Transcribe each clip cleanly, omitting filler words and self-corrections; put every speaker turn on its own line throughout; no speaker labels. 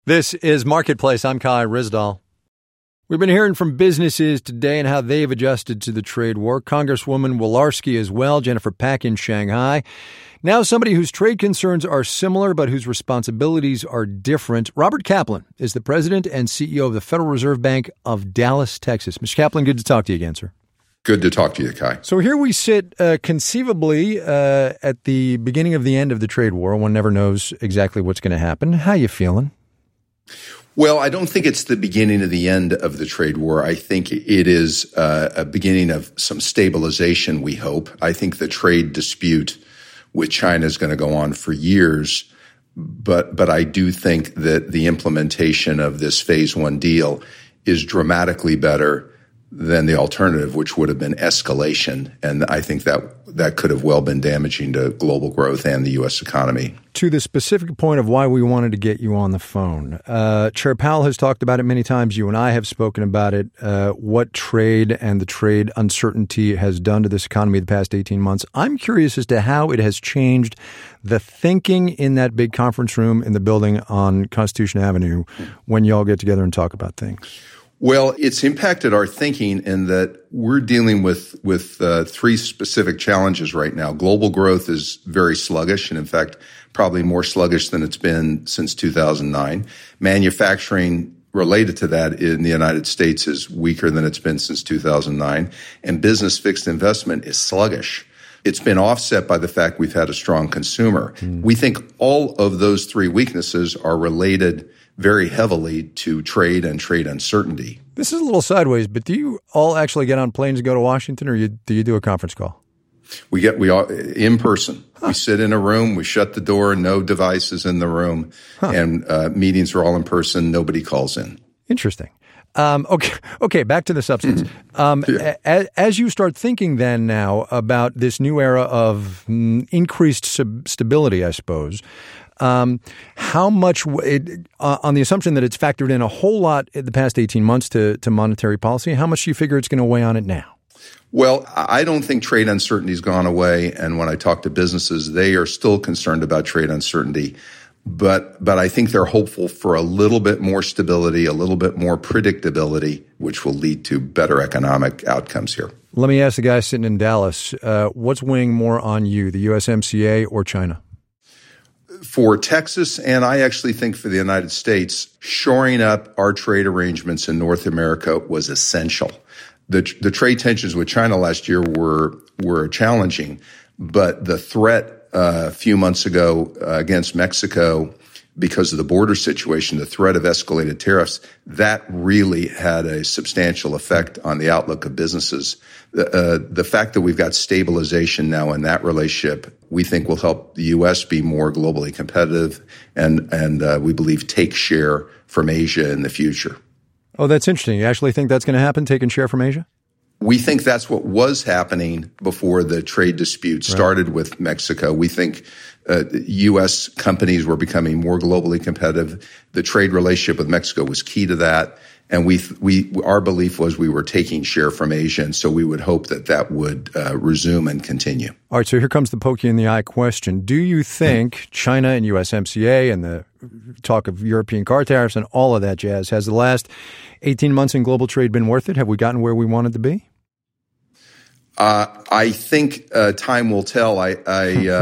This is Marketplace. I'm Kai Ryssdal. We've been hearing from businesses today and how they've adjusted to the trade war. Congresswoman Walorski as well, Jennifer Pak in Shanghai. Now somebody whose trade concerns are similar but whose responsibilities are different. Robert Kaplan is the president and CEO of the Federal Reserve Bank of Dallas, Texas. Mr. Kaplan, good to talk to you again, sir.
Good to talk to you, Kai.
So here we sit conceivably at the beginning of the end of the trade war. One never knows exactly what's going to happen. How you feeling?
Well, I don't think it's the beginning of the end of the trade war. I think it is a beginning of some stabilization, we hope. I think the trade dispute with China is going to go on for years, but I do think that the implementation of this phase one deal is dramatically better than the alternative, which would have been escalation. And I think that could have well been damaging to global growth and the U.S. economy.
To the specific point of why we wanted to get you on the phone, Chair Powell has talked about it many times. You and I have spoken about it, what trade and the trade uncertainty has done to this economy the past 18 months. I'm curious as to how it has changed the thinking in that big conference room in the building on Constitution Avenue when you all get together and talk about things.
Well, it's impacted our thinking in that we're dealing with three specific challenges right now. Global growth is very sluggish, and in fact, probably more sluggish than it's been since 2009. Manufacturing related to that in the United States is weaker than it's been since 2009, and business fixed investment is sluggish. It's been offset by the fact we've had a strong consumer. We think all of those three weaknesses are related very heavily to trade and trade uncertainty.
This is a little sideways, but do you all actually get on planes and go to Washington, or do you do a conference call?
We all in person. Huh. We sit in a room, we shut the door, no devices in the room, and meetings are all in person. Nobody calls in.
Interesting. Okay. Back to the substance. As you start thinking then now about this new era of increased stability, I suppose, how much, on the assumption that it's factored in a whole lot in the past 18 months to monetary policy, how much do you figure it's going to weigh on it now?
Well, I don't think trade uncertainty has gone away. And when I talk to businesses, they are still concerned about trade uncertainty. But I think they're hopeful for a little bit more stability, a little bit more predictability, which will lead to better economic outcomes here.
Let me ask the guy sitting in Dallas, what's weighing more on you, the USMCA or China?
For Texas, and I actually think for the United States, shoring up our trade arrangements in North America was essential. The trade tensions with China last year were challenging, but the threat a few months ago against Mexico because of the border situation, the threat of escalated tariffs, that really had a substantial effect on the outlook of businesses. The fact that we've got stabilization now in that relationship, we think will help the U.S. be more globally competitive and we believe take share from Asia in the future.
Oh, that's interesting. You actually think that's going to happen, taking share from Asia?
We think that's what was happening before the trade dispute started with Mexico. We think U.S. companies were becoming more globally competitive. The trade relationship with Mexico was key to that. And our belief was we were taking share from Asia. And so we would hope that would resume and continue.
All right. So here comes the pokey in the eye question. Do you think China and USMCA and the talk of European car tariffs and all of that jazz, has the last 18 months in global trade been worth it? Have we gotten where we wanted to be?
I think time will tell. I think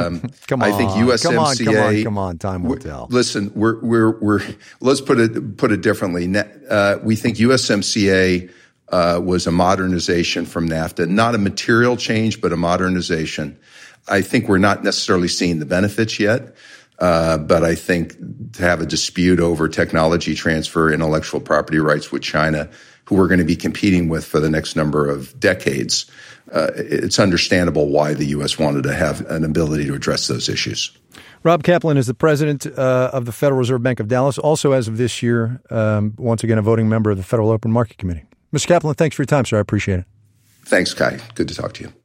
USMCA.
Come on, time will tell.
Listen, we're let's put it differently. We think USMCA was a modernization from NAFTA, not a material change, but a modernization. I think we're not necessarily seeing the benefits yet, but I think to have a dispute over technology transfer, intellectual property rights with China, who we're going to be competing with for the next number of decades, it's understandable why the U.S. wanted to have an ability to address those issues.
Rob Kaplan is the president of the Federal Reserve Bank of Dallas, also as of this year, once again, a voting member of the Federal Open Market Committee. Mr. Kaplan, thanks for your time, sir. I appreciate it.
Thanks, Kai. Good to talk to you.